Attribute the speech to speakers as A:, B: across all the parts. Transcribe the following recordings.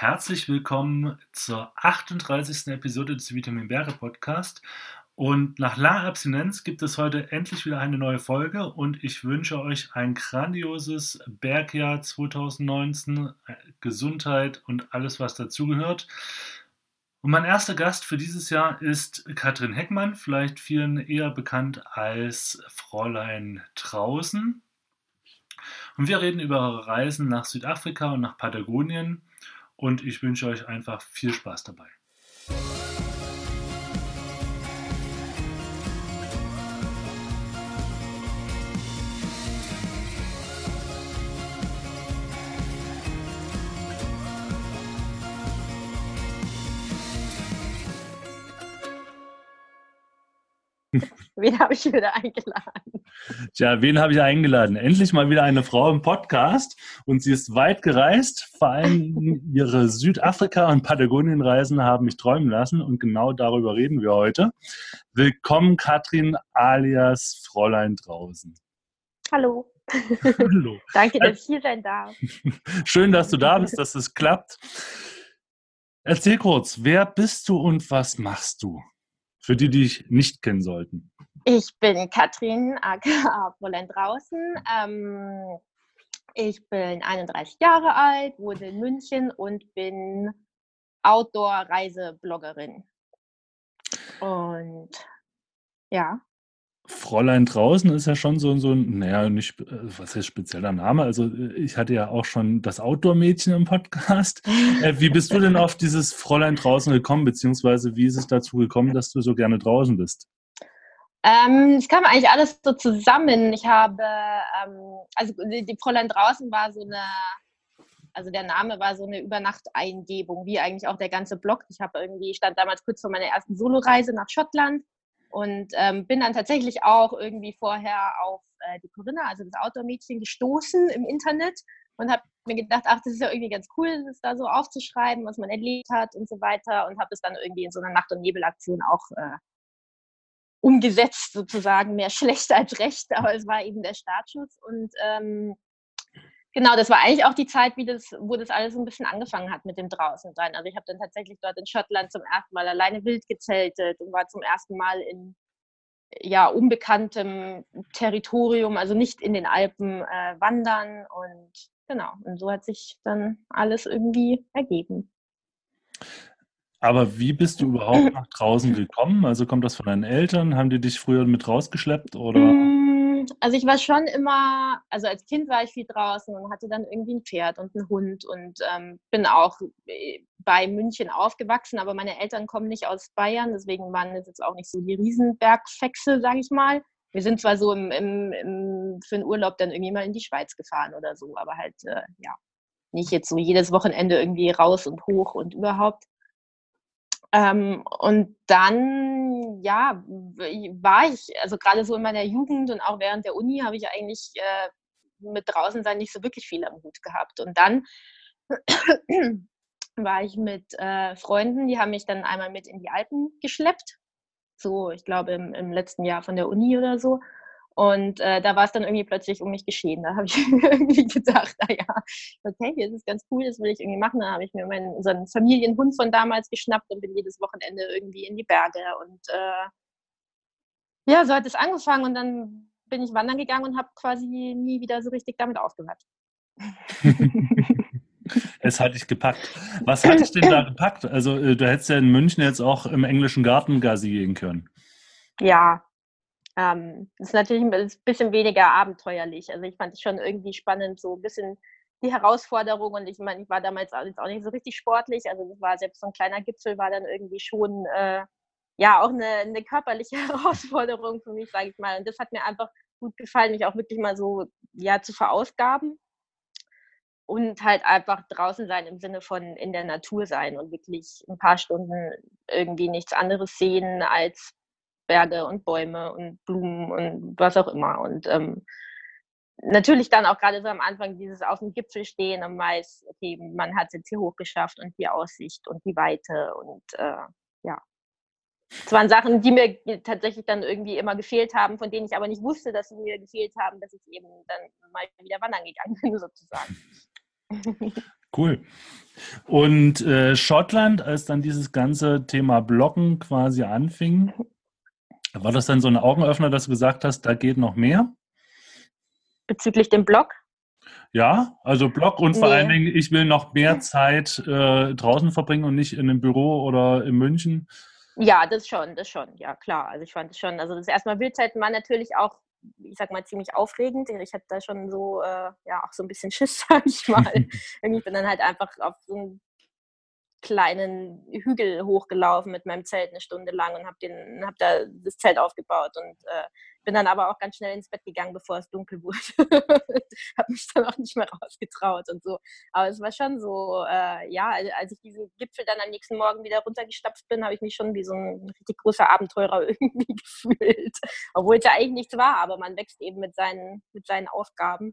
A: Herzlich willkommen zur 38. Episode des Vitamin Berge Podcast. Und nach langer Abstinenz gibt es heute endlich wieder eine neue Folge und ich wünsche euch ein grandioses Bergjahr 2019, Gesundheit und alles, was dazugehört. Und mein erster Gast für dieses Jahr ist Katrin Heckmann, vielleicht vielen eher bekannt als Fräulein Draußen. Und wir reden über eure Reisen nach Südafrika und nach Patagonien. Und ich wünsche euch einfach viel Spaß dabei.
B: Wen habe ich wieder eingeladen?
A: Tja, wen habe ich eingeladen? Endlich mal wieder eine Frau im Podcast und sie ist weit gereist. Vor allem ihre Südafrika- und Patagonien-Reisen haben mich träumen lassen und genau darüber reden wir heute. Willkommen Katrin alias Fräulein Draußen.
B: Hallo.
A: Hallo.
B: Danke, dass ich hier sein darf.
A: Schön, dass du da bist, dass es klappt. Erzähl kurz, wer bist du und was machst du? Für die, die dich nicht kennen sollten.
B: Ich bin Katrin, aka Fräulein Draußen. Ich bin 31 Jahre alt, wohne in München und bin Outdoor-Reisebloggerin. Und ja.
A: Fräulein Draußen ist ja schon so ein, naja, nicht, was heißt spezieller Name? Also ich hatte ja auch schon das Outdoor-Mädchen im Podcast. Wie bist du denn auf dieses Fräulein Draußen gekommen, beziehungsweise wie ist es dazu gekommen, dass du so gerne draußen bist?
B: Es kam eigentlich alles so zusammen. Ich habe, also die Fräulein Draußen war also der Name war so eine Übernachteingebung, wie eigentlich auch der ganze Blog. Stand damals kurz vor meiner ersten Soloreise nach Schottland. Und bin dann tatsächlich auch irgendwie vorher auf die Corinna, also das Outdoor-Mädchen, gestoßen im Internet und habe mir gedacht, ach, das ist ja irgendwie ganz cool, das da so aufzuschreiben, was man erlebt hat und so weiter und habe es dann irgendwie in so einer Nacht- und Nebelaktion auch umgesetzt sozusagen, mehr schlecht als recht, aber es war eben der Startschuss und genau, das war eigentlich auch die Zeit, wo das alles so ein bisschen angefangen hat mit dem Draußensein. Also ich habe dann tatsächlich dort in Schottland zum ersten Mal alleine wild gezeltet und war zum ersten Mal in unbekanntem Territorium, also nicht in den Alpen wandern und genau, und so hat sich dann alles irgendwie ergeben.
A: Aber wie bist du überhaupt nach draußen gekommen? Also kommt das von deinen Eltern? Haben die dich früher mit rausgeschleppt oder?
B: Also ich war schon immer, also als Kind war ich viel draußen und hatte dann irgendwie ein Pferd und einen Hund und bin auch bei München aufgewachsen, aber meine Eltern kommen nicht aus Bayern, deswegen waren es jetzt auch nicht so die Riesenbergfexe, sage ich mal. Wir sind zwar so für den Urlaub dann irgendwie mal in die Schweiz gefahren oder so, aber halt, nicht jetzt so jedes Wochenende irgendwie raus und hoch und überhaupt. Und dann, war ich, also gerade so in meiner Jugend und auch während der Uni habe ich eigentlich mit draußen sein nicht so wirklich viel am Hut gehabt. Und dann war ich mit Freunden, die haben mich dann einmal mit in die Alpen geschleppt. So, ich glaube, im letzten Jahr von der Uni oder so. Und da war es dann irgendwie plötzlich um mich geschehen. Da habe ich irgendwie gedacht, okay, das ist ganz cool, das will ich irgendwie machen. Dann habe ich mir unseren Familienhund von damals geschnappt und bin jedes Wochenende irgendwie in die Berge. Und so hat es angefangen und dann bin ich wandern gegangen und habe quasi nie wieder so richtig damit aufgehört.
A: Es hat dich gepackt. Was hat dich denn da gepackt? Also du hättest ja in München jetzt auch im englischen Garten Gassi gehen können.
B: Ja, das ist natürlich ein bisschen weniger abenteuerlich. Also ich fand es schon irgendwie spannend, so ein bisschen die Herausforderung. Und ich meine, ich war damals auch nicht so richtig sportlich. Also das war selbst so ein kleiner Gipfel, war dann irgendwie schon auch eine körperliche Herausforderung für mich, sage ich mal. Und das hat mir einfach gut gefallen, mich auch wirklich mal so zu verausgaben. Und halt einfach draußen sein im Sinne von in der Natur sein und wirklich ein paar Stunden irgendwie nichts anderes sehen als Berge und Bäume und Blumen und was auch immer. Und natürlich dann auch gerade so am Anfang dieses auf dem Gipfel stehen und weiß, okay, man hat es jetzt hier hochgeschafft und die Aussicht und die Weite und Es waren Sachen, die mir tatsächlich dann irgendwie immer gefehlt haben, von denen ich aber nicht wusste, dass sie mir gefehlt haben, dass ich eben dann mal wieder wandern gegangen bin, sozusagen.
A: Cool. Und Schottland, als dann dieses ganze Thema Bloggen quasi anfing, war das dann so ein Augenöffner, dass du gesagt hast, da geht noch mehr?
B: Bezüglich dem Blog?
A: Ja, also Blog und vor allen
B: Nee.
A: Dingen, ich will noch mehr Zeit draußen verbringen und nicht in einem Büro oder in München.
B: Ja, das schon, ja klar. Also ich fand es schon, also das erste Mal Wildzeiten war natürlich auch, ich sag mal, ziemlich aufregend. Ich hatte da schon so, ja, auch so ein bisschen Schiss, sag ich mal. Irgendwie bin dann halt einfach auf so 'n kleinen Hügel hochgelaufen mit meinem Zelt eine Stunde lang und habe da das Zelt aufgebaut und, bin dann aber auch ganz schnell ins Bett gegangen, bevor es dunkel wurde. Habe mich dann auch nicht mehr rausgetraut und so. Aber es war schon so, ja, als ich diesen Gipfel dann am nächsten Morgen wieder runtergestapft bin, habe ich mich schon wie so ein richtig großer Abenteurer irgendwie gefühlt, obwohl es ja eigentlich nichts war, aber man wächst eben mit seinen Aufgaben.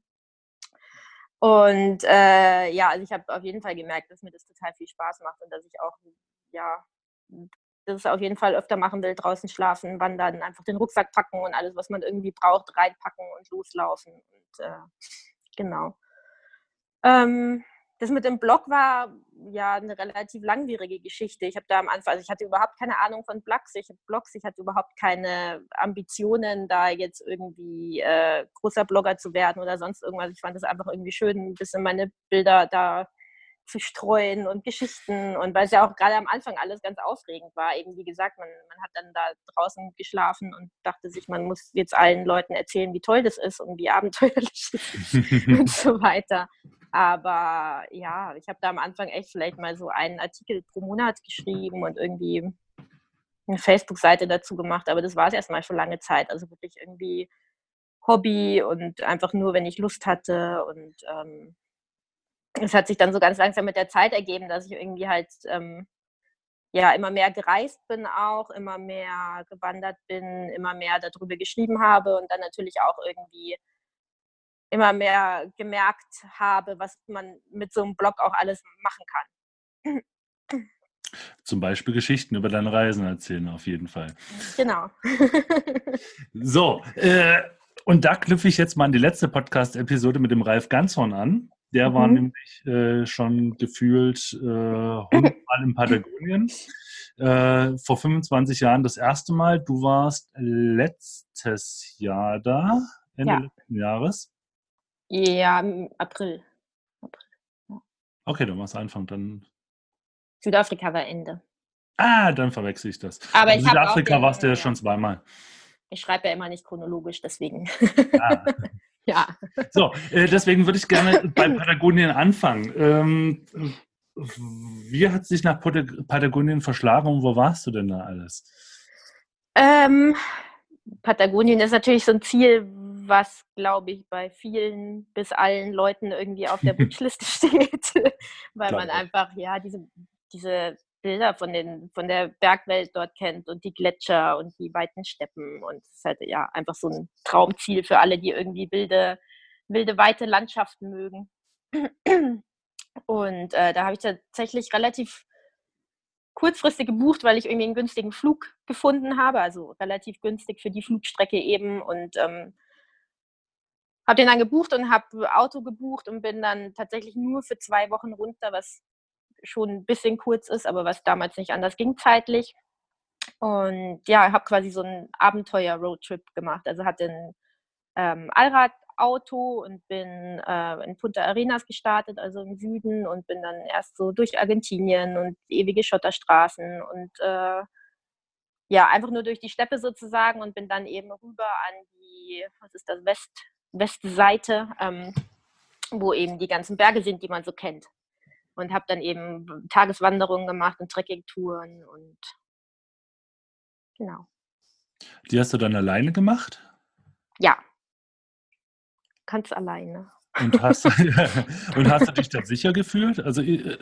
B: Und, ja, also ich habe auf jeden Fall gemerkt, dass mir das total viel Spaß macht und dass ich auch, ja, das auf jeden Fall öfter machen will, draußen schlafen, wandern, einfach den Rucksack packen und alles, was man irgendwie braucht, reinpacken und loslaufen und, genau. Ähm, Das mit dem Blog war, ja, 'ne relativ langwierige Geschichte. Ich habe da am Anfang, also, ich hatte überhaupt keine Ahnung von Blogs, ich hatte überhaupt keine Ambitionen, da jetzt irgendwie, großer Blogger zu werden oder sonst irgendwas. Ich fand es einfach irgendwie schön, 'n bisschen meine Bilder da zu streuen und Geschichten, und weil's ja auch grade am Anfang alles ganz aufregend war. Eben, wie gesagt, man hat dann da draußen geschlafen und dachte sich, man muss jetzt allen Leuten erzählen, wie toll das ist und wie abenteuerlich es ist und so weiter. Aber ja, ich habe da am Anfang echt vielleicht mal so einen Artikel pro Monat geschrieben und irgendwie 'ne Facebook-Seite dazu gemacht, aber das war's erst mal für lange Zeit. Also wirklich irgendwie Hobby und einfach nur, wenn ich Lust hatte, und, es hat sich dann so ganz langsam mit der Zeit ergeben, dass ich irgendwie halt, ja, immer mehr gereist bin auch, immer mehr gewandert bin, immer mehr da drüber geschrieben habe und dann natürlich auch irgendwie immer mehr gemerkt habe, was man mit so 'nem Blog auch alles machen kann.
A: Zum Beispiel Geschichten über deine Reisen erzählen, auf jeden Fall.
B: Genau.
A: So, und da knüpfe ich jetzt mal an die letzte Podcast-Episode mit dem Ralf Ganzhorn an. Der war
B: Mhm.
A: nämlich schon gefühlt 100 Mal in Patagonien. Vor 25 Jahren das erste Mal. Du warst letztes Jahr da, Ende
B: Ja.
A: letzten Jahres.
B: Ja, im April. April, ja.
A: Okay, dann war es Anfang. Dann,
B: Südafrika war Ende.
A: dann verwechsel ich das.
B: Aber
A: Aber
B: ich habe auch
A: Südafrika warst du ja
B: den,
A: schon
B: ja,
A: zweimal.
B: ich schreibe ja immer nicht chronologisch, deswegen.
A: Ah.
B: Ja.
A: So, deswegen würde ich gerne bei Patagonien anfangen. Wie hat es dich nach Patagonien verschlagen und wo warst du denn da alles?
B: Ähm, Patagonien ist natürlich so 'n Ziel, was, glaube ich, bei vielen bis allen Leuten irgendwie auf der Wunschliste steht, weil man
A: Glaube auch.
B: einfach, ja, diese Bilder von der Bergwelt dort kennt und die Gletscher und die weiten Steppen, und es ist halt, ja, einfach so 'n Traumziel für alle, die irgendwie weite Landschaften mögen. Und, da habe ich tatsächlich relativ kurzfristig gebucht, weil ich irgendwie 'n günstigen Flug gefunden habe, also relativ günstig für die Flugstrecke eben, und, habe den dann gebucht und habe Auto gebucht und bin dann tatsächlich nur für 2 Wochen runter, was schon 'n bisschen kurz ist, aber was damals nicht anders ging zeitlich. Und ja, habe quasi so 'n Abenteuer-Roadtrip gemacht. Also hatte 'n, Allradauto und bin, in Punta Arenas gestartet, also im Süden, und bin dann erst so durch Argentinien und ewige Schotterstraßen und, ja, einfach nur durch die Steppe sozusagen, und bin dann eben rüber an die, was ist das, Westseite, wo eben die ganzen Berge sind, die man so kennt. Und habe dann eben Tageswanderungen gemacht und Trekkingtouren und genau.
A: Die hast du dann alleine gemacht
B: Ja, ganz alleine.
A: und hast, und hast du dich da sicher gefühlt? Also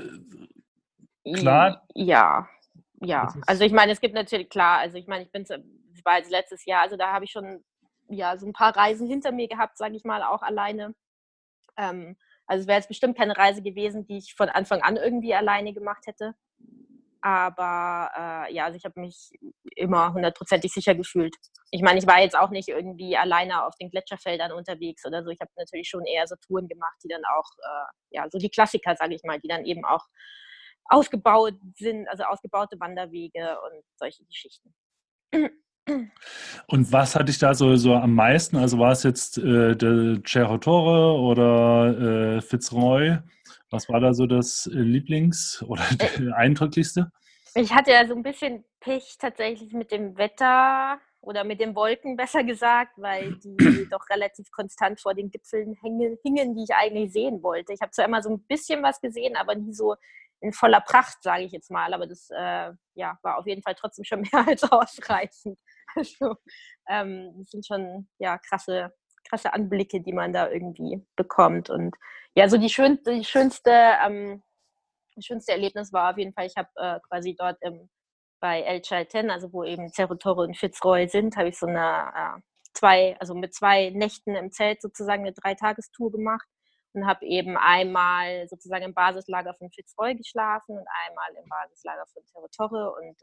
A: klar,
B: Ja,
A: das
B: ja. Also,
A: ist
B: ich meine, es gibt natürlich, klar, also, ich meine, ich war jetzt letztes Jahr, also, da habe ich schon, ja, so 'n paar Reisen hinter mir gehabt, sage ich mal, auch alleine. Also, es wäre jetzt bestimmt keine Reise gewesen, die ich von Anfang an irgendwie alleine gemacht hätte. Aber, ja, also, ich habe mich immer hundertprozentig sicher gefühlt. Ich meine, ich war jetzt auch nicht irgendwie alleine auf den Gletscherfeldern unterwegs oder so. Ich habe natürlich schon eher so Touren gemacht, die dann auch, so die Klassiker, sage ich mal, die dann eben auch ausgebaut sind, also ausgebaute Wanderwege und solche Geschichten.
A: Und was hat dich da so am meisten? Also war es jetzt der Cerro Torre oder Fitzroy? Was war da so das Lieblings- oder der eindrücklichste?
B: Ich hatte ja so ein bisschen Pech tatsächlich mit dem Wetter oder mit den Wolken, besser gesagt, weil die doch relativ konstant vor den Gipfeln hingen, die ich eigentlich sehen wollte. Ich habe zwar immer so ein bisschen was gesehen, aber nie so in voller Pracht, sage ich jetzt mal. Aber das war auf jeden Fall trotzdem schon mehr als ausreichend. Also das sind schon krasse Anblicke, die man da irgendwie bekommt. Und ja, so das schönste Erlebnis war auf jeden Fall, ich habe quasi dort bei El Chaltén, also wo eben Cerro Torre und Fitzroy sind, habe ich so eine mit 2 Nächten im Zelt sozusagen eine 3-Tagestour gemacht und habe eben einmal sozusagen im Basislager von Fitzroy geschlafen und einmal im Basislager von Cerro Torre und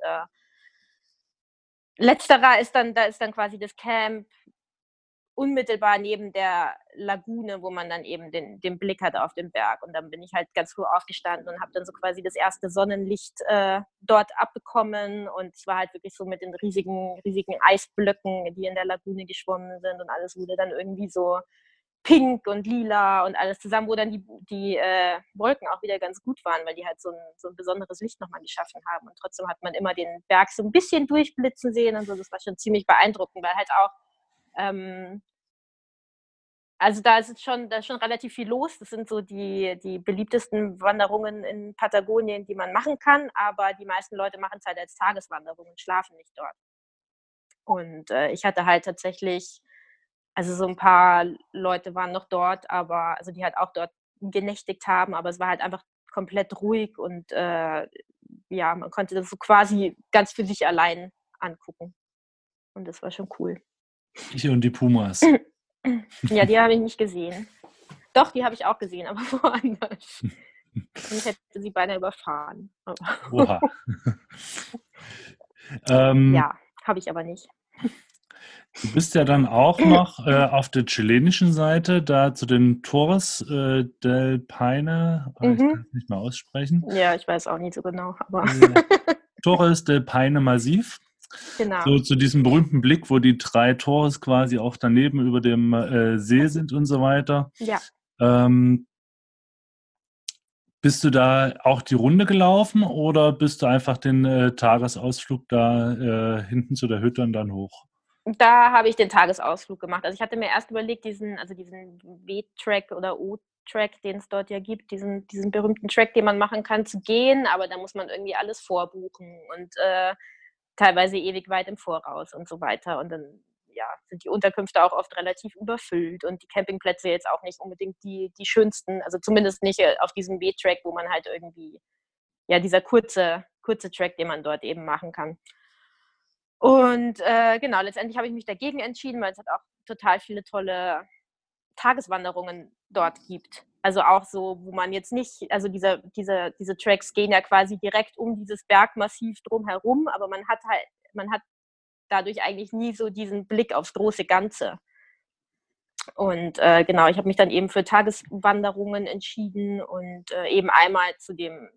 B: da ist dann quasi das Camp unmittelbar neben der Lagune, wo man dann eben den Blick hat auf den Berg. Und dann bin ich halt ganz früh aufgestanden und habe dann so quasi das erste Sonnenlicht dort abbekommen. Und ich war halt wirklich so mit den riesigen Eisblöcken, die in der Lagune geschwommen sind. Und alles wurde dann irgendwie so pink und lila und alles zusammen, wo dann die Wolken auch wieder ganz gut waren, weil die halt so ein besonderes Licht nochmal geschaffen haben. Und trotzdem hat man immer den Berg so ein bisschen durchblitzen sehen und so. Das war schon ziemlich beeindruckend, weil halt auch also da ist schon relativ viel los. Das sind so die beliebtesten Wanderungen in Patagonien, die man machen kann, aber die meisten Leute machen es halt als Tageswanderung und schlafen nicht dort. Und ich hatte halt tatsächlich, also so ein paar Leute waren noch dort, aber also die halt auch dort genächtigt haben, aber es war halt einfach komplett ruhig und man konnte das so quasi ganz für sich allein angucken. Und das war schon cool.
A: Ich und die Pumas.
B: Ja, die habe ich nicht gesehen. Doch, die habe ich auch gesehen, aber woanders. Ich hätte sie beinahe überfahren.
A: Oha. Ähm,
B: Ja, habe ich aber nicht.
A: Du bist ja dann auch noch auf der chilenischen Seite, da zu den Torres del Paine, ich kann es nicht mehr aussprechen.
B: Ja, ich weiß auch nicht so genau, aber
A: Torres del Paine Massiv.
B: genau.
A: So zu diesem berühmten Blick, wo die 3 Torres quasi auch daneben über dem See sind und so weiter.
B: Ja.
A: Bist du da auch die Runde gelaufen oder bist du einfach den Tagesausflug da hinten zu der Hütte und dann hoch?
B: Da habe ich den Tagesausflug gemacht. Also ich hatte mir erst überlegt, diesen W-Track oder O-Track, den es dort ja gibt, diesen berühmten Track, den man machen kann, zu gehen, aber da muss man irgendwie alles vorbuchen und teilweise ewig weit im Voraus und so weiter. Und dann sind die Unterkünfte auch oft relativ überfüllt und die Campingplätze jetzt auch nicht unbedingt die schönsten, also zumindest nicht auf diesem W-Track, wo man halt irgendwie, dieser kurze Track, den man dort eben machen kann. Und genau, letztendlich habe ich mich dagegen entschieden, weil es halt auch total viele tolle Tageswanderungen dort gibt. Also auch so, wo man jetzt nicht, also diese Tracks gehen ja quasi direkt um dieses Bergmassiv drumherum, aber man hat dadurch eigentlich nie so diesen Blick aufs große Ganze. Und genau, ich habe mich dann eben für Tageswanderungen entschieden und eben einmal zu den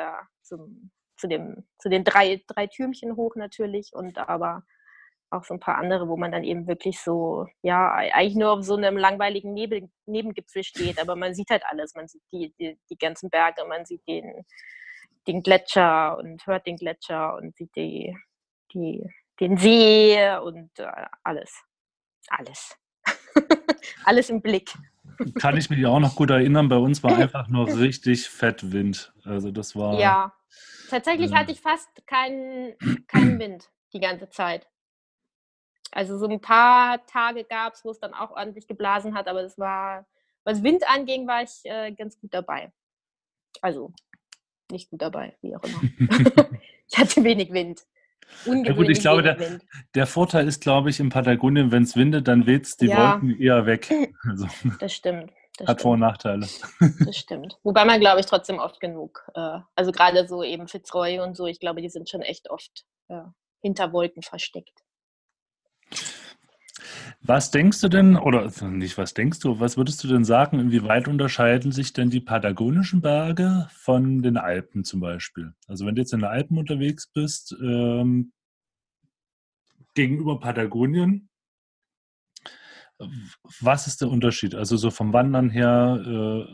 B: 3 Türmchen hoch natürlich und aber auch so ein paar andere, wo man dann eben wirklich so, eigentlich nur auf so einem langweiligen Nebengipfel steht, aber man sieht halt alles. Man sieht die ganzen Berge, man sieht den Gletscher und hört den Gletscher und sieht den See und alles. Alles. Alles im Blick.
A: Kann ich mich auch noch gut erinnern, bei uns war einfach nur richtig fett Wind. Also das war.
B: Ja, tatsächlich hatte ich fast keinen Wind die ganze Zeit. Also so ein paar Tage gab es, wo es dann auch ordentlich geblasen hat, aber was Wind anging, war ich ganz gut dabei. Also nicht gut dabei, wie auch immer. Ich hatte wenig Wind.
A: Ja gut, ich
B: Ungewöhnlich
A: glaube,
B: wenig Wind.
A: der Vorteil ist, glaube ich, in Patagonien, wenn es windet, dann weht es die
B: Ja,
A: Wolken eher weg. Also
B: das stimmt.
A: hat Vor- und Nachteile.
B: Das stimmt. Wobei man, glaube ich, trotzdem oft genug, also gerade so eben Fitzroy und so, ich glaube, die sind schon echt oft hinter Wolken versteckt.
A: Was denkst du denn, oder nicht was denkst du, was würdest du denn sagen, inwieweit unterscheiden sich denn die patagonischen Berge von den Alpen zum Beispiel? Also wenn du jetzt in den Alpen unterwegs bist, gegenüber Patagonien, was ist der Unterschied? Also so vom Wandern her,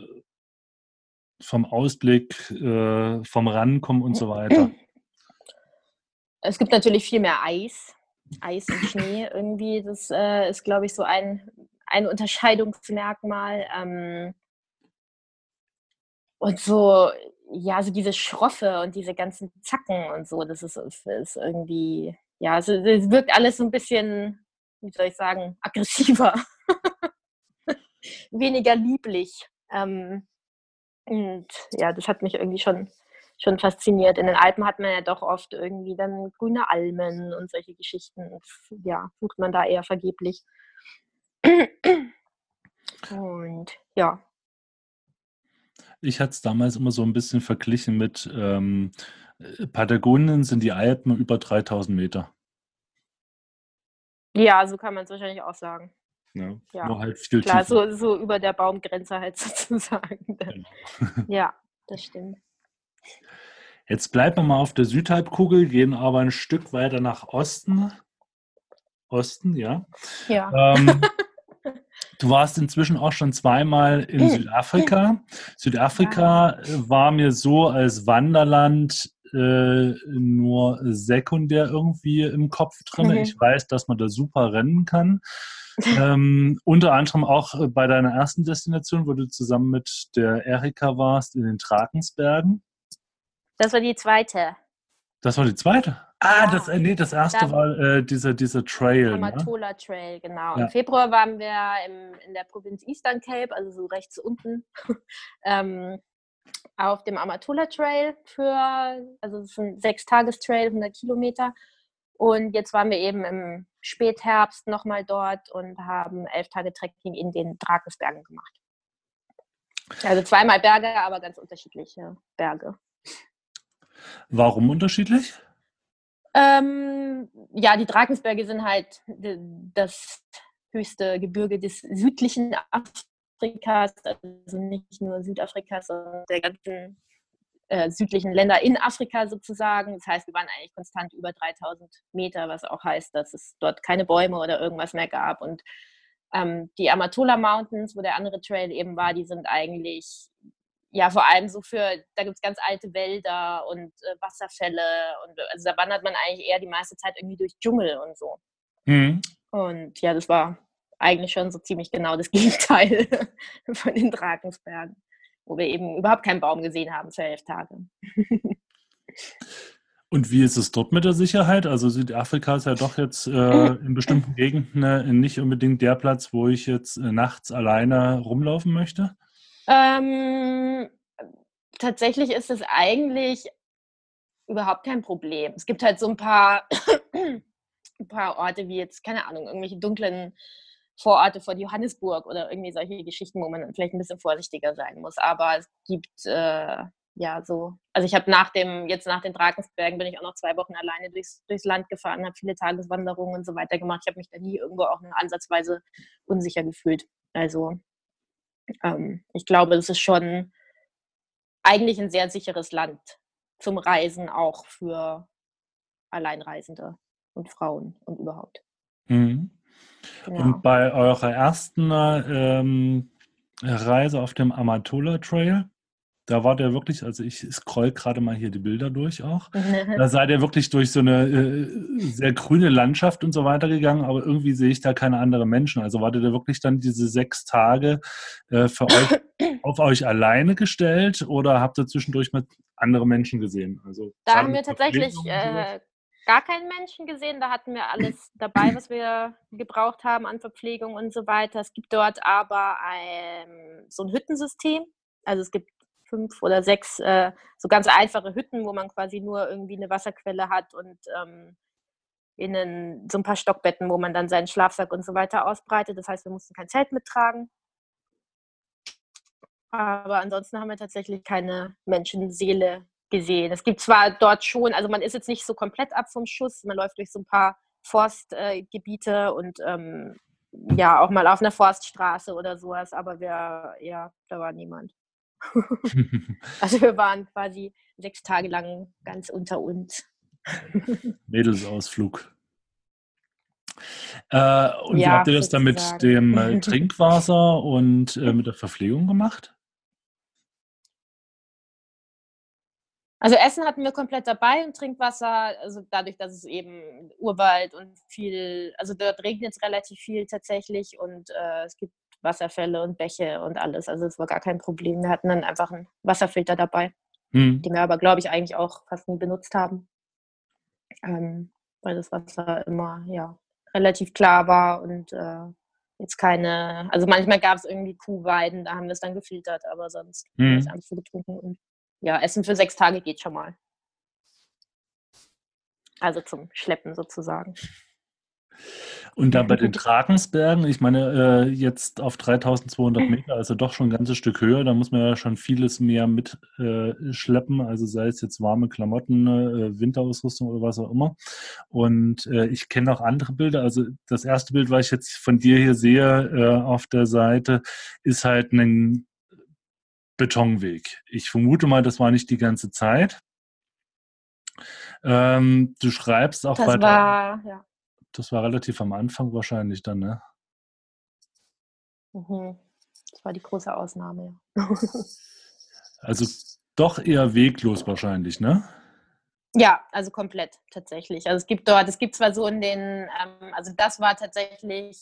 A: vom Ausblick, vom Rankommen und so weiter.
B: Es gibt natürlich viel mehr Eis und Schnee irgendwie. Das ist, glaube ich, so ein Unterscheidungsmerkmal. Und so, ja, so diese Schroffe und diese ganzen Zacken und so, das ist irgendwie, ja, also es wirkt alles so ein bisschen, wie soll ich sagen, aggressiver, weniger lieblich. Und ja, das hat mich irgendwie schon fasziniert. In den Alpen hat man ja doch oft irgendwie dann grüne Almen und solche Geschichten. Das, ja, sucht man da eher vergeblich. Und ja.
A: Ich hatte es damals immer so ein bisschen verglichen mit Patagonien sind die Alpen über 3000 Meter.
B: Ja, so kann man es wahrscheinlich auch sagen.
A: Ja, nur
B: Ja,
A: halt viel
B: klar,
A: tiefer.
B: so über der Baumgrenze halt sozusagen.
A: Genau.
B: Ja, das stimmt.
A: Jetzt bleiben wir mal auf der Südhalbkugel, gehen aber ein Stück weiter nach Osten. Osten, ja.
B: Ja.
A: Du warst inzwischen auch schon zweimal in Südafrika. Südafrika war mir so als Wanderland nur sekundär irgendwie im Kopf drin. Ich weiß, dass man da super rennen kann. Unter anderem auch bei deiner ersten Destination, wo du zusammen mit der Erika warst, in den Drakensbergen.
B: Das war die zweite.
A: Das war die zweite?
B: Ja.
A: Das erste
B: Da-
A: war dieser Trail, ne?
B: Amatola Trail, genau.
A: Ja.
B: Im Februar waren wir in der Provinz Eastern Cape, also so rechts unten, auf dem Amatola Trail also es ist ein 6-Tages-Trail, 100 Kilometer. Und jetzt waren wir eben im Spätherbst nochmal dort und haben 11 Tage Trekking in den Drakensbergen gemacht. Also zweimal Berge, aber ganz unterschiedliche Berge.
A: Warum unterschiedlich?
B: Ja, die Drakensberge sind halt das höchste Gebirge des südlichen Afrikas, also nicht nur Südafrikas, sondern der ganzen südlichen Länder in Afrika sozusagen. Das heißt, wir waren eigentlich konstant über 3000 Meter, was auch heißt, dass es dort keine Bäume oder irgendwas mehr gab. Und die Amatola Mountains, wo der andere Trail eben war, die sind eigentlich ja vor allem so da gibt es ganz alte Wälder und Wasserfälle. Und also da wandert man eigentlich eher die meiste Zeit irgendwie durch Dschungel und so.
A: Mhm.
B: Und ja, das war eigentlich schon so ziemlich genau das Gegenteil von den Drakensbergen, wo wir eben überhaupt keinen Baum gesehen haben für 11 Tage.
A: Und wie ist es dort mit der Sicherheit? Also Südafrika ist ja doch jetzt in bestimmten Gegenden nicht unbedingt der Platz, wo ich jetzt nachts alleine rumlaufen möchte.
B: Tatsächlich ist es eigentlich überhaupt kein Problem. Es gibt halt so ein paar Orte wie jetzt, keine Ahnung, irgendwelche dunklen Vororte von Johannesburg oder irgendwie solche Geschichten, wo man dann vielleicht ein bisschen vorsichtiger sein muss. Aber es gibt ja so, also ich habe nach den Drakensbergen bin ich auch noch 2 Wochen alleine durchs Land gefahren, habe viele Tageswanderungen und so weiter gemacht. Ich habe mich da nie irgendwo auch nur ansatzweise unsicher gefühlt. Also ich glaube, das ist schon eigentlich ein sehr sicheres Land zum Reisen, auch für Alleinreisende und Frauen und überhaupt.
A: Mhm.
B: Genau.
A: Und bei eurer ersten Reise auf dem Amatola Trail, da war der wirklich, also ich scroll gerade mal hier die Bilder durch auch, da seid ihr wirklich durch so eine sehr grüne Landschaft und so weiter gegangen, aber irgendwie sehe ich da keine anderen Menschen. Also wart ihr da wirklich dann diese 6 Tage für euch auf euch alleine gestellt oder habt ihr zwischendurch mit anderen Menschen gesehen? Also
B: Da
A: gerade
B: haben wir
A: mit
B: tatsächlich
A: Verpflegung und sowas?
B: gar keinen Menschen gesehen. Da hatten wir alles dabei, was wir gebraucht haben an Verpflegung und so weiter. Es gibt dort aber so ein Hüttensystem. Also es gibt 5 oder 6 so ganz einfache Hütten, wo man quasi nur irgendwie eine Wasserquelle hat und innen so ein paar Stockbetten, wo man dann seinen Schlafsack und so weiter ausbreitet. Das heißt, wir mussten kein Zelt mittragen. Aber ansonsten haben wir tatsächlich keine Menschenseele gesehen. Es gibt zwar dort schon, also man ist jetzt nicht so komplett ab vom Schuss, man läuft durch so ein paar Forstgebiete und ja, auch mal auf einer Forststraße oder sowas, aber ja, da war niemand. Also wir waren quasi 6 Tage lang ganz unter uns.
A: Mädelsausflug. Und wie habt
B: Ja,
A: ihr das dann mit
B: sozusagen.
A: dem Trinkwasser und mit der Verpflegung gemacht?
B: Also Essen hatten wir komplett dabei und Trinkwasser, also dadurch, dass es eben Urwald und viel, also dort regnet es relativ viel tatsächlich und es gibt Wasserfälle und Bäche und alles. Also es war gar kein Problem. Wir hatten dann einfach einen Wasserfilter dabei,
A: Hm.
B: den wir aber, glaube ich, eigentlich auch fast nie benutzt haben, weil das Wasser immer ja relativ klar war und jetzt keine, also manchmal gab es irgendwie Kuhweiden, da haben wir es dann gefiltert, aber sonst haben wir es
A: Hm.
B: einfach so getrunken und ja, Essen für 6 Tage geht schon mal. Also zum Schleppen sozusagen.
A: Und da bei den Drakensbergen, ich meine, jetzt auf 3200 Meter, also doch schon ein ganzes Stück höher, da muss man ja schon vieles mehr mitschleppen, also sei es jetzt warme Klamotten, Winterausrüstung oder was auch immer. Und ich kenne auch andere Bilder, also das erste Bild, was ich jetzt von dir hier sehe auf der Seite, ist halt ein Betonweg. Ich vermute mal, das war nicht die ganze Zeit. Du schreibst auch
B: Das
A: weiter,
B: war ja.
A: das war relativ am Anfang wahrscheinlich dann, ne?
B: Mhm. Das war die große Ausnahme, ja.
A: Also doch eher weglos wahrscheinlich, ne?
B: Ja, also komplett tatsächlich. Also es gibt zwar so in den, also das war tatsächlich,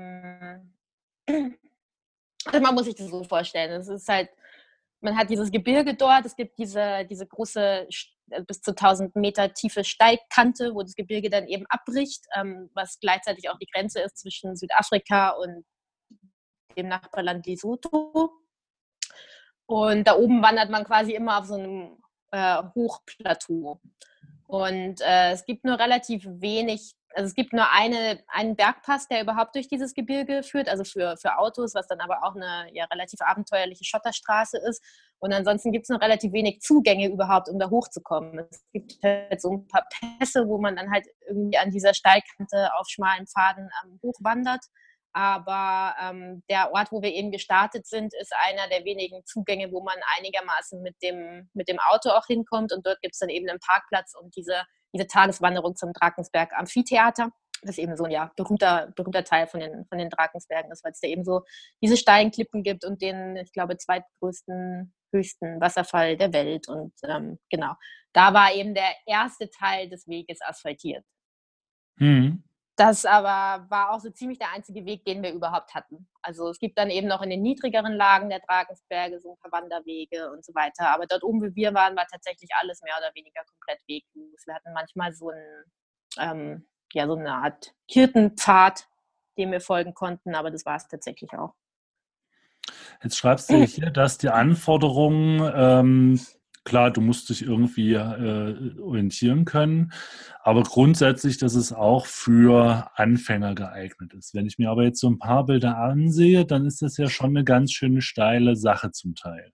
B: also man muss sich das so vorstellen. Es ist halt, man hat dieses Gebirge dort, es gibt diese große, bis zu 1000 Meter tiefe Steilkante, wo das Gebirge dann eben abbricht, was gleichzeitig auch die Grenze ist zwischen Südafrika und dem Nachbarland Lesotho. Und da oben wandert man quasi immer auf so einem Hochplateau. Und es gibt nur relativ wenig, also es gibt nur einen Bergpass, der überhaupt durch dieses Gebirge führt, also für Autos, was dann aber auch eine ja, relativ abenteuerliche Schotterstraße ist. Und ansonsten gibt es noch relativ wenig Zugänge überhaupt, um da hochzukommen. Es gibt halt so ein paar Pässe, wo man dann halt irgendwie an dieser Steilkante auf schmalen Pfaden hochwandert. Aber der Ort, wo wir eben gestartet sind, ist einer der wenigen Zugänge, wo man einigermaßen mit dem Auto auch hinkommt. Und dort gibt es dann eben einen Parkplatz und diese Tageswanderung zum Drakensberg Amphitheater. Das ist eben so ein ja, berühmter Teil von den Drakensbergen ist, weil es da eben so diese steilen Klippen gibt und den, ich glaube, zweitgrößten, höchsten Wasserfall der Welt. Und genau, da war eben der erste Teil des Weges asphaltiert.
A: Mhm.
B: Das aber war auch so ziemlich der einzige Weg, den wir überhaupt hatten. Also es gibt dann eben noch in den niedrigeren Lagen der Drakensberge so ein paar Wanderwege und so weiter. Aber dort oben, wo wir waren, war tatsächlich alles mehr oder weniger komplett weglos. Wir hatten manchmal ja, so eine Art Hirtenpfad, dem wir folgen konnten, aber das war es tatsächlich auch.
A: Jetzt schreibst du hier, dass die Anforderungen, klar, du musst dich irgendwie orientieren können, aber grundsätzlich, dass es auch für Anfänger geeignet ist. Wenn ich mir aber jetzt so ein paar Bilder ansehe, dann ist das ja schon eine ganz schöne steile Sache zum Teil.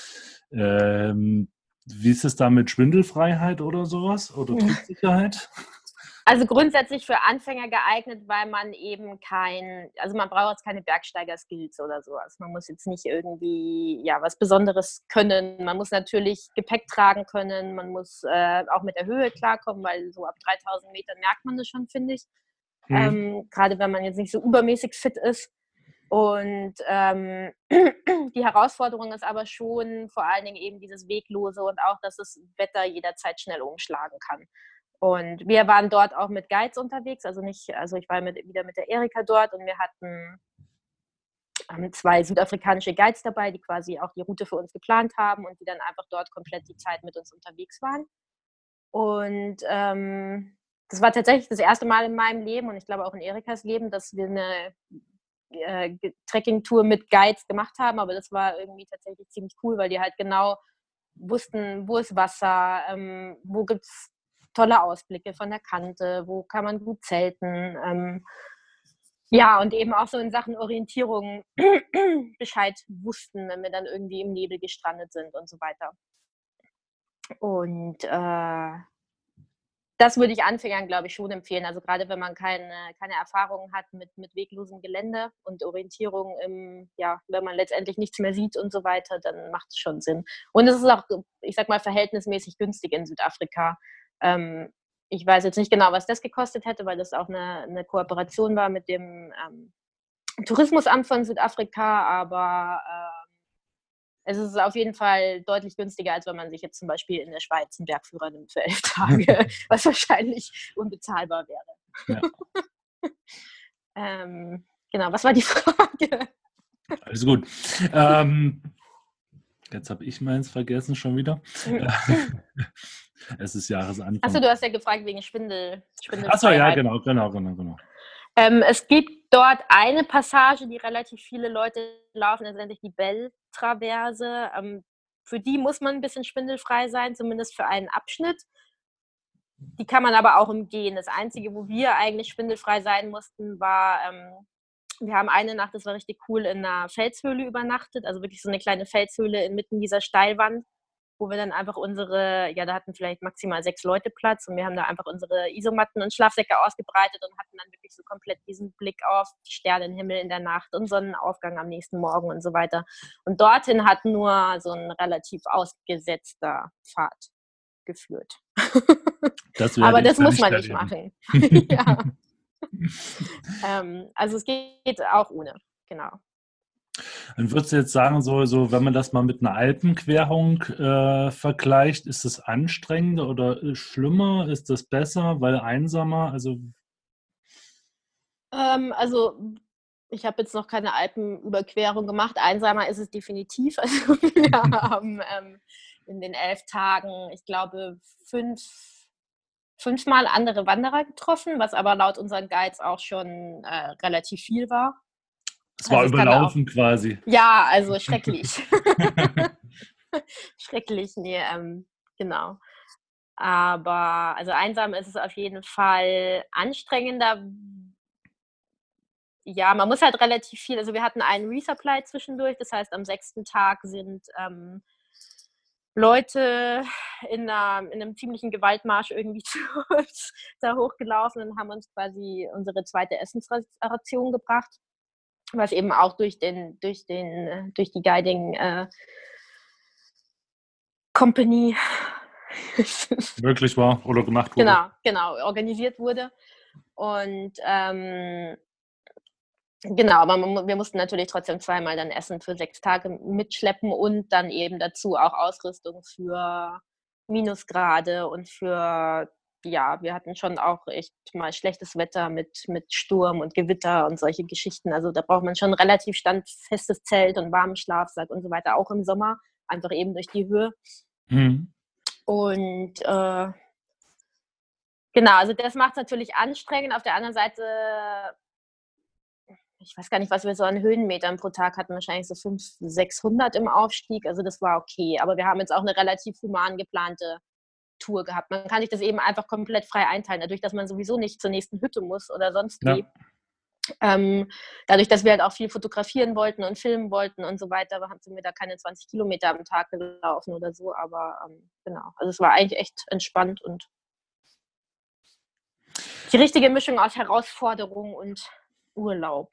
A: Wie ist es da mit Schwindelfreiheit oder sowas oder Trittsicherheit?
B: Also grundsätzlich für Anfänger geeignet, weil man eben also man braucht jetzt keine Bergsteiger-Skills oder sowas. Man muss jetzt nicht irgendwie ja was Besonderes können. Man muss natürlich Gepäck tragen können. Man muss auch mit der Höhe klarkommen, weil so ab 3000 Metern merkt man das schon, finde ich.
A: Hm.
B: Gerade wenn man jetzt nicht so übermäßig fit ist. Und die Herausforderung ist aber schon vor allen Dingen eben dieses Weglose und auch, dass das Wetter jederzeit schnell umschlagen kann. Und wir waren dort auch mit Guides unterwegs, also nicht, also ich war wieder mit der Erika dort und wir hatten 2 südafrikanische Guides dabei, die quasi auch die Route für uns geplant haben und die dann einfach dort komplett die Zeit mit uns unterwegs waren. Und das war tatsächlich das erste Mal in meinem Leben und ich glaube auch in Erikas Leben, dass wir eine Trekkingtour mit Guides gemacht haben, aber das war irgendwie tatsächlich ziemlich cool, weil die halt genau wussten, wo ist Wasser, wo gibt es tolle Ausblicke von der Kante, wo kann man gut zelten. Ja, und eben auch so in Sachen Orientierung Bescheid wussten, wenn wir dann irgendwie im Nebel gestrandet sind und so weiter. Und, das würde ich Anfängern, glaube ich, schon empfehlen. Also, grade wenn man keine Erfahrung hat mit weglosem Gelände und Orientierung wenn man letztendlich nichts mehr sieht und so weiter, dann macht es schon Sinn. Und es ist auch, ich sage mal, verhältnismäßig günstig in Südafrika. Ähm, Ich weiß jetzt nicht genau, was das gekostet hätte, weil das auch 'ne Kooperation war mit dem, Tourismusamt von Südafrika, aber, es ist auf jeden Fall deutlich günstiger, als wenn man sich jetzt zum Beispiel in der Schweiz 'n Bergführer nimmt für 11 Tage, was wahrscheinlich unbezahlbar wäre.
A: Ja,
B: Genau, was war die Frage?
A: alles gut. Ähm, Jetzt habe ich meins vergessen schon wieder. Äh, Es ist
B: Achso,
A: Jahresanfang.
B: du hast ja gefragt wegen
A: Achso, ja,
B: Spindelfreiheit.
A: genau.
B: Es gibt dort eine Passage, die relativ viele Leute laufen, das nennt sich die Bell-Traverse. Für die muss man 'n bisschen spindelfrei sein, zumindest für einen Abschnitt. Die kann man aber auch umgehen. Das Einzige, wo wir eigentlich spindelfrei sein mussten, war, wir haben eine Nacht, das war richtig cool, in 'ner Felshöhle übernachtet, also wirklich so 'ne kleine Felshöhle inmitten dieser Steilwand, wo wir dann einfach da hatten vielleicht maximal 6 Leute Platz und wir haben da einfach unsere Isomatten und Schlafsäcke ausgebreitet und hatten dann wirklich so komplett diesen Blick auf Sternenhimmel in der Nacht und Sonnenaufgang am nächsten Morgen und so weiter. Und dorthin hat nur so 'n relativ ausgesetzter Pfad geführt.
A: Das werde
B: Aber
A: ich
B: das
A: dann
B: muss
A: nicht
B: man nicht
A: erleben.
B: machen. Ja. Also, es geht auch ohne, genau.
A: Dann würdest du jetzt sagen, so, wenn man das mal mit einer Alpenquerung vergleicht, ist es anstrengender oder schlimmer? Ist das besser, weil einsamer? Also,
B: Also, ich habe jetzt noch keine Alpenüberquerung gemacht. Einsamer ist es definitiv. Also, wir haben, in den 11 Tagen, ich glaube, fünfmal andere Wanderer getroffen, was aber laut unseren Guides auch schon, relativ viel war.
A: es war
B: Also, es kann da auch
A: überlaufen quasi.
B: ja, also schrecklich. Schrecklich, ne, genau. Aber also, einsam ist es auf jeden Fall anstrengender. Ja, man muss halt relativ viel, also, wir hatten einen Resupply zwischendurch. Das heißt, am 6. Tag sind, Leute in 'nem ziemlichen Gewaltmarsch irgendwie zu uns da hochgelaufen und haben uns quasi unsere zweite Essensration gebracht, was eben auch durch die Guiding, Company
A: Möglich war oder gemacht wurde.
B: genau, organisiert wurde. Und, genau, aber wir mussten natürlich trotzdem zweimal dann Essen für 6 Tage mitschleppen und dann eben dazu auch Ausrüstung für Minusgrade und für, ja, wir hatten schon auch echt mal schlechtes Wetter mit Sturm und Gewitter und solche Geschichten. Also, da braucht man schon 'n relativ standfestes Zelt und warmen Schlafsack und so weiter, auch im Sommer, einfach eben durch die Höhe.
A: Mhm.
B: Und, genau, also das macht's natürlich anstrengend. Auf der anderen Seite, ich weiß gar nicht, was wir so an Höhenmetern pro Tag hatten, wahrscheinlich so 500, 600 im Aufstieg. Also, das war okay. Aber wir haben jetzt auch 'ne relativ human geplante Tour gehabt. Man kann sich das eben einfach komplett frei einteilen, dadurch, dass man sowieso nicht zur nächsten Hütte muss oder sonst
A: Ja.
B: wie. Dadurch, dass wir halt auch viel fotografieren wollten und filmen wollten und so weiter, sind wir da keine 20 Kilometer am Tag gelaufen oder so, aber, genau. Also, es war eigentlich echt entspannt und die richtige Mischung aus Herausforderung und Urlaub.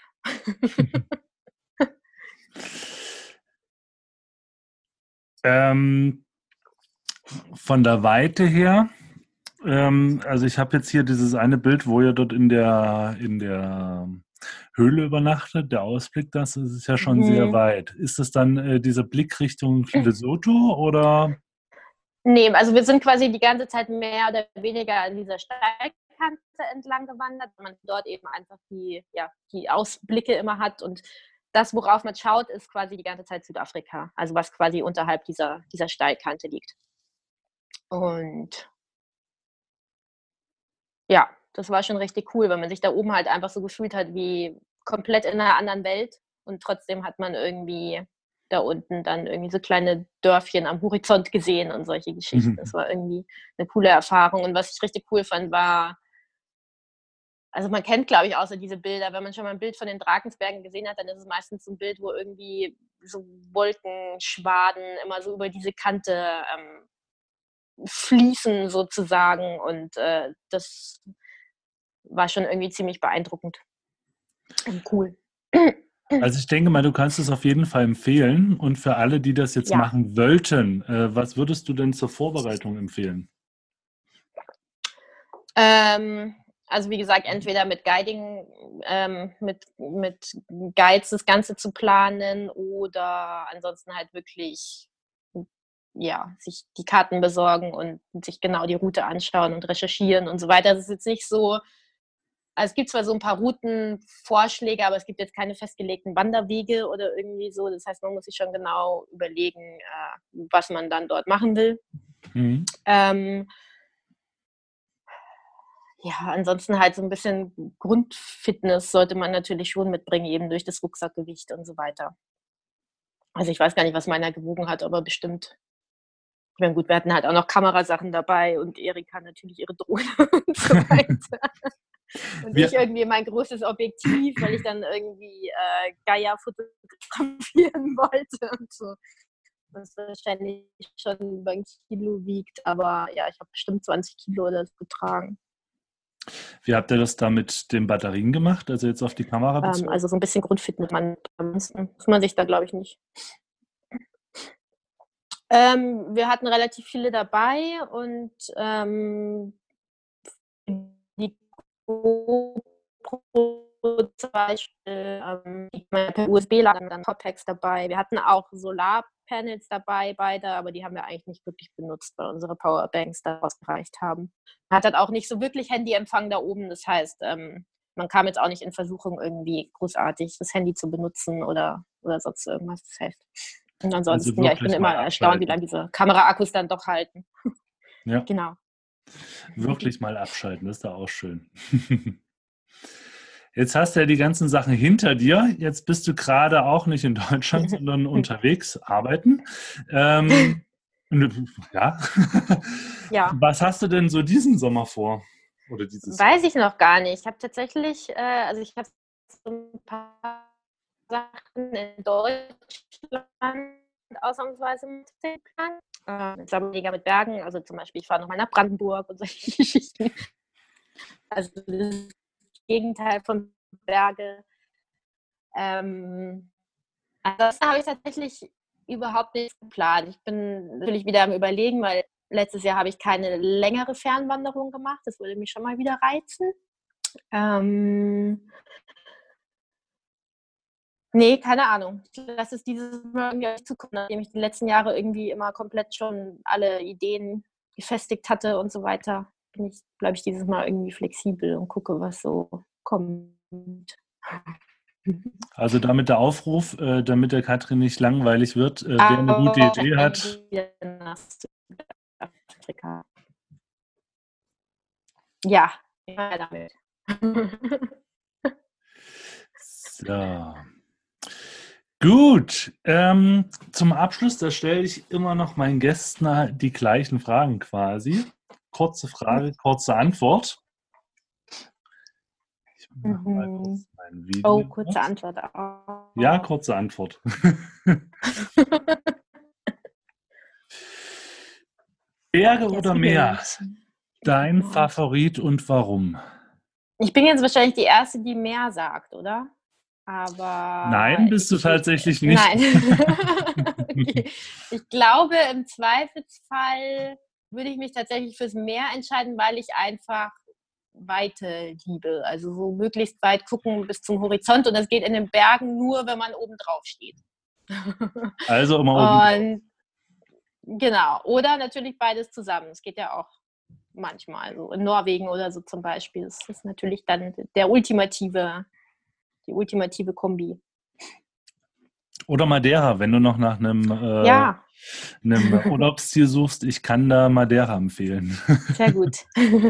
A: Ähm, von der Weite her, also ich habe jetzt hier dieses eine Bild, wo ihr dort in der Höhle übernachtet. Der Ausblick, das ist ja schon sehr
B: Mhm.
A: weit. Ist das dann dieser Blick Richtung Lesotho oder?
B: Ne, also wir sind quasi die ganze Zeit mehr oder weniger an dieser Steilkante entlang gewandert, weil man dort eben einfach die Ausblicke immer hat und das, worauf man schaut, ist quasi die ganze Zeit Südafrika, also was quasi unterhalb dieser Steilkante liegt. Und ja, das war schon richtig cool, weil man sich da oben halt einfach so gefühlt hat wie komplett in 'ner anderen Welt und trotzdem hat man irgendwie da unten dann irgendwie so kleine Dörfchen am Horizont gesehen und solche Geschichten. Das
A: Mhm.
B: war irgendwie 'ne coole Erfahrung und was ich richtig cool fand, war, also, man kennt, glaube ich, auch so diese Bilder. Wenn man schon mal 'n Bild von den Drakensbergen gesehen hat, dann ist es meistens so 'n Bild, wo irgendwie so Wolkenschwaden immer so über diese Kante, fließen sozusagen und das war schon irgendwie ziemlich beeindruckend und cool.
A: Also ich denke mal, du kannst es auf jeden Fall empfehlen. Und für alle, die das jetzt
B: Ja,
A: machen wollten, was würdest du denn zur Vorbereitung empfehlen?
B: also wie gesagt, entweder mit Guiding, mit Guides das Ganze zu planen oder ansonsten halt wirklich, ja, sich die Karten besorgen und sich genau die Route anschauen und recherchieren und so weiter. Das ist jetzt nicht so, also es gibt zwar so ein paar Routenvorschläge, aber es gibt jetzt keine festgelegten Wanderwege oder irgendwie so. Das heißt, man muss sich schon genau überlegen, was man dann dort machen will.
A: Mhm.
B: Ja, ansonsten halt so ein bisschen Grundfitness sollte man natürlich schon mitbringen, eben durch das Rucksackgewicht und so weiter. Also, ich weiß gar nicht, was meiner gewogen hat, aber bestimmt, ich meine, gut, wir hatten halt auch noch Kamerasachen dabei und Erika natürlich ihre Drohne und so weiter. Und ich
A: Wir,
B: irgendwie mein großes Objektiv, weil ich dann irgendwie, Geier fotografieren wollte und so, was wahrscheinlich schon über 'n Kilo wiegt, aber ja, ich habe bestimmt 20 Kilo oder so getragen.
A: wie habt ihr das da mit den Batterien gemacht? Also jetzt auf die Kamera bezogen?
B: Also so ein bisschen Grundfitness, ansonsten muss man sich da, glaube ich, nicht. Wir hatten relativ viele dabei und, die GoPro zum Beispiel, die kann man per USB laden, dann Toppacks dabei. Wir hatten auch Solarpanels dabei, beide, aber die haben wir eigentlich nicht wirklich benutzt, weil unsere Powerbanks da ausgereicht haben. Man hat halt auch nicht so wirklich Handyempfang da oben, das heißt, man kam jetzt auch nicht in Versuchung, irgendwie großartig das Handy zu benutzen oder sonst irgendwas. Das heißt, und
A: Also
B: ansonsten, ja, ich bin
A: wirklich
B: immer
A: mal
B: erstaunt, wie
A: abschalten.
B: lange diese Kameraakkus dann doch halten.
A: Ja,
B: Genau.
A: wirklich mal abschalten, das ist da auch schön. Jetzt hast du ja die ganzen Sachen hinter dir. Jetzt bist du gerade auch nicht in Deutschland, sondern unterwegs arbeiten. Ähm, ja.
B: Ja,
A: Was hast du denn so diesen Sommer vor? Oder dieses Jahr?
B: weiß ich noch gar nicht. Ich habe tatsächlich, also ich habe so ein paar Sachen in Deutschland ausnahmsweise geplant. Jetzt aber weniger mit Bergen, also zum Beispiel, ich fahre nochmal nach Brandenburg und solche Geschichten. Also das Gegenteil von Berge. Ähm, Ansonsten habe ich tatsächlich überhaupt nichts geplant. Ich bin natürlich wieder am Überlegen, weil letztes Jahr habe ich keine längere Fernwanderung gemacht. Das würde mich schon mal wieder reizen. Ähm, Nee, keine Ahnung. Ich lasse es dieses Mal irgendwie auf mich zukommen, nachdem ich die letzten Jahre irgendwie immer komplett schon alle Ideen gefestigt hatte und so weiter. Bin ich, glaube ich, dieses Mal irgendwie flexibel und gucke, was so kommt.
A: Also damit der Aufruf, damit der Katrin nicht langweilig wird, wer eine gute
B: Aber
A: Idee hat,
B: wieder nach Südafrika. Ja, immer damit.
A: so. Gut, zum Abschluss, da stelle ich immer noch meinen Gästen die gleichen Fragen quasi. Kurze Frage, kurze Antwort. Ich mache mal kurz mein
B: Oh,
A: Video
B: kurze
A: aus.
B: Antwort
A: Ja,
B: auch.
A: kurze Antwort. Berge
B: Jetzt
A: oder
B: gib mir mal ein
A: Meer?
B: bisschen. Ich hab
A: Dein
B: mal Angst.
A: Favorit und warum?
B: Ich bin jetzt wahrscheinlich die Erste, die mehr sagt, oder?
A: Nein,
B: Aber
A: bist du tatsächlich nicht.
B: nein. Okay. Ich glaube, im Zweifelsfall würde ich mich tatsächlich fürs Meer entscheiden, weil ich einfach Weite liebe. Also so möglichst weit gucken bis zum Horizont. Und das geht in den Bergen nur, wenn man oben drauf steht.
A: Also immer oben drauf.
B: Und genau. Oder natürlich beides zusammen. Es geht ja auch manchmal. So in Norwegen oder so zum Beispiel. Das ist natürlich dann die ultimative Kombi.
A: Oder Madeira, wenn du noch nach
B: Ja,
A: einem Urlaubsziel suchst. Ich kann da Madeira empfehlen.
B: sehr gut.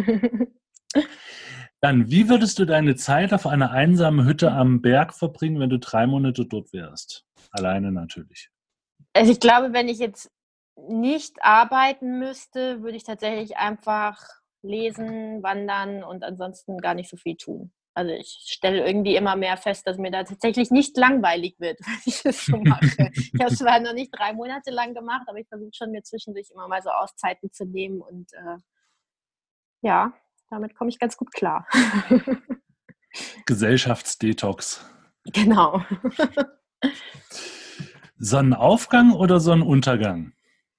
A: Dann, wie würdest du deine Zeit auf einer einsamen Hütte am Berg verbringen, wenn du 3 Monate dort wärst? Alleine natürlich.
B: Also ich glaube, wenn ich jetzt nicht arbeiten müsste, würde ich tatsächlich einfach lesen, wandern und ansonsten gar nicht so viel tun. Also ich stelle irgendwie immer mehr fest, dass mir da tatsächlich nicht langweilig wird, wenn ich das so mache. Ich habe es zwar noch nicht 3 Monate lang gemacht, aber ich versuche schon, mir zwischendurch immer mal so Auszeiten zu nehmen und ja, damit komme ich ganz gut klar.
A: Gesellschaftsdetox.
B: Genau.
A: Sonnenaufgang oder Sonnenuntergang?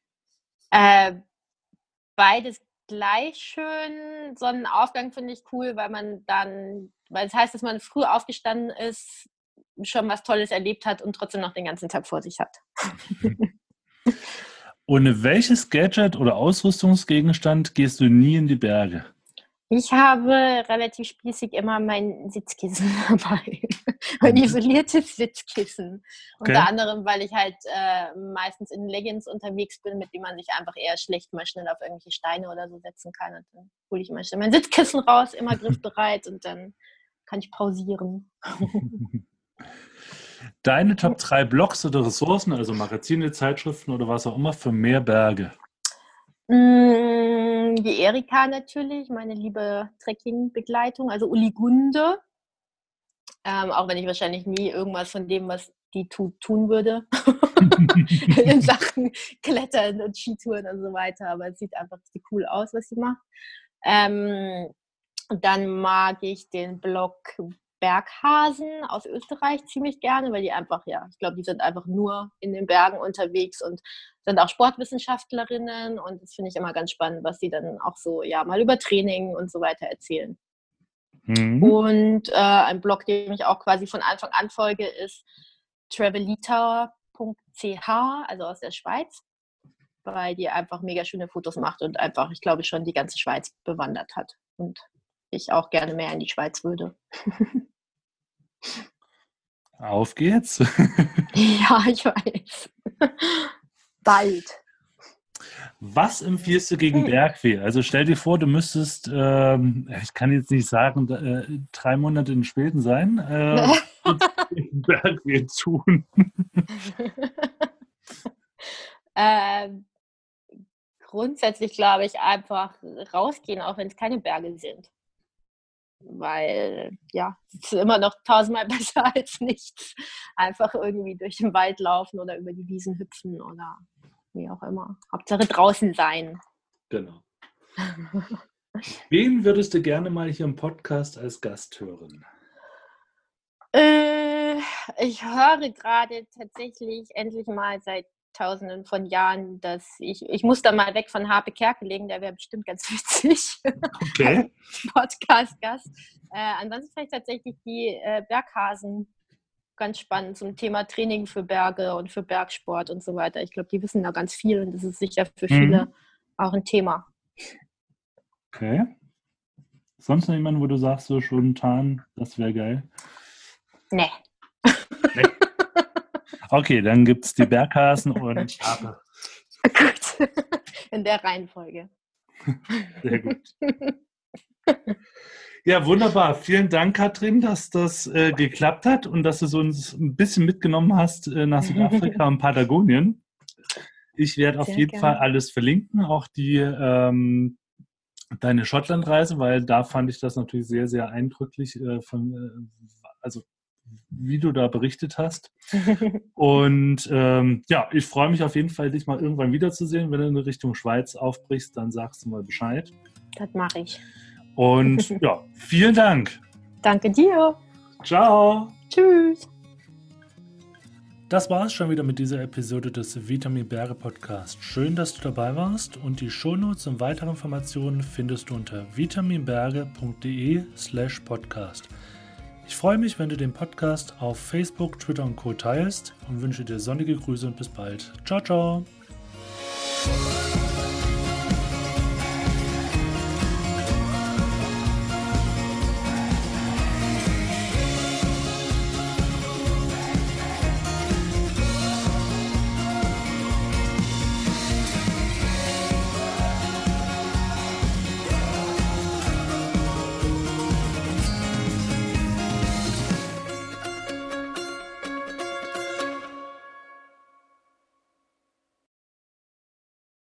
B: Beides gleich schön. Sonnenaufgang finde ich cool, weil es heißt, dass man früh aufgestanden ist, schon was Tolles erlebt hat und trotzdem noch den ganzen Tag vor sich hat.
A: Ohne welches Gadget oder Ausrüstungsgegenstand gehst du nie in die Berge?
B: Ich habe relativ spießig immer mein Sitzkissen dabei. Ein isoliertes Sitzkissen.
A: Okay.
B: Unter anderem, weil ich halt meistens in Leggings unterwegs bin, mit denen man sich einfach eher schlecht mal schnell auf irgendwelche Steine oder so setzen kann. Und dann hole ich immer schnell mein Sitzkissen raus, immer griffbereit und dann kann ich pausieren.
A: Deine Top 3 Blogs oder Ressourcen, also Magazine, Zeitschriften oder was auch immer, für mehr Berge?
B: Die Erika natürlich, meine liebe Trekking-Begleitung, also Uli Gunde. Auch wenn ich wahrscheinlich nie irgendwas von dem, was die tun würde, in Sachen Klettern und Skitouren und so weiter. Aber es sieht einfach cool aus, was sie macht. Dann mag ich den Blog Berghasen aus Österreich ziemlich gerne, weil die einfach, ich glaube, die sind einfach nur in den Bergen unterwegs und sind auch Sportwissenschaftlerinnen und das finde ich immer ganz spannend, was die dann auch so, mal über Training und so weiter erzählen. Mhm. Und ein Blog, den ich auch quasi von Anfang an folge, ist travelita.ch, also aus der Schweiz, weil die einfach mega schöne Fotos macht und einfach, ich glaube, schon die ganze Schweiz bewandert hat und ich auch gerne mehr in die Schweiz würde.
A: Auf geht's.
B: Ja, ich weiß. Bald.
A: Was empfiehlst du gegen Bergweh? Also stell dir vor, du müsstest, ich kann jetzt nicht sagen, 3 Monate in Schweden sein, gegen Bergweh tun.
B: Grundsätzlich glaube ich einfach rausgehen, auch wenn es keine Berge sind. Weil, es ist immer noch 1000-mal besser als nichts. Einfach irgendwie durch den Wald laufen oder über die Wiesen hüpfen oder wie auch immer. Hauptsache draußen sein.
A: Genau. Wen würdest du gerne mal hier im Podcast als Gast hören?
B: Ich höre gerade tatsächlich endlich mal seit Tausenden von Jahren, dass ich muss da mal weg von Harpe Kerkeling, der wäre bestimmt ganz witzig.
A: Okay.
B: Podcast-Gast. Ansonsten vielleicht tatsächlich die Berghasen, ganz spannend zum Thema Training für Berge und für Bergsport und so weiter. Ich glaube, die wissen da ganz viel und das ist sicher für viele auch ein Thema.
A: Okay. Sonst noch jemand, wo du sagst, so spontan, das wäre geil?
B: Nee.
A: Okay, dann gibt es die Berghasen und Harpe.
B: Gut. In der Reihenfolge.
A: Sehr gut. Ja, wunderbar. Vielen Dank, Katrin, dass das geklappt hat und dass du uns ein bisschen mitgenommen hast nach Südafrika und Patagonien. Ich werde auf jeden Fall alles verlinken, auch deine Schottlandreise, weil da fand ich das natürlich sehr, sehr eindrücklich, also wie du da berichtet hast. Und ich freue mich auf jeden Fall, dich mal irgendwann wiederzusehen. Wenn du in Richtung Schweiz aufbrichst, dann sagst du mal Bescheid.
B: Das mache ich.
A: Und vielen Dank.
B: Danke dir.
A: Ciao.
B: Tschüss.
A: Das war es schon wieder mit dieser Episode des Vitamin Berge Podcast. Schön, dass du dabei warst und die Shownotes und weitere Informationen findest du unter vitaminberge.de/podcast. Ich freue mich, wenn du den Podcast auf Facebook, Twitter und Co. teilst und wünsche dir sonnige Grüße und bis bald. Ciao, ciao.